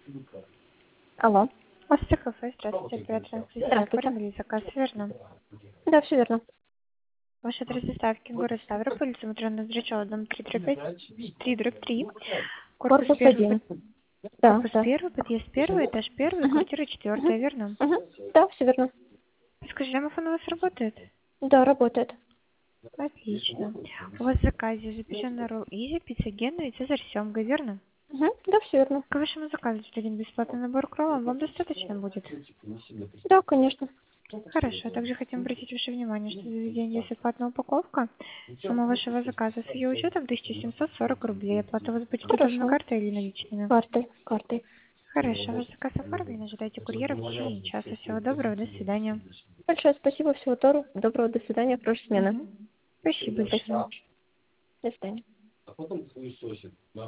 Алло. Здравствуйте, кафе. Здравствуйте, оператор. Здравствуйте. Оформили заказ, верно? Да, все верно. Ваш адрес доставки город Ставрополь, улица Матрёна Зрачева, дом 3/3, Корпус 1. Да, корпус да. 1, подъезд 1, этаж 1, Угу. квартира Угу. 4, верно? Угу. Да, все верно. Скажи, домофон у вас работает? Да, работает. Отлично. У вас в заказе запеченный ролл Изи, пицца Гена и цезарь с семгой, верно? Угу. Да, все верно. К вашему заказу один бесплатный набор к роллам вам достаточно будет? Да, конечно. Хорошо. Также хотим обратить ваше внимание, что за заведение есть бесплатная упаковка. Сумма вашего заказа с ее учетом 1740 рублей. Оплата у вас будет удобно Хорошо. картой или наличными? Картой. Картой. Хорошо. Ваш заказ оформлен. Ожидайте курьера в течение часа. Всего доброго. До свидания. Большое спасибо. Всего доброго. До свидания. Хорошей смены. Спасибо большое. Спасибо. До свидания.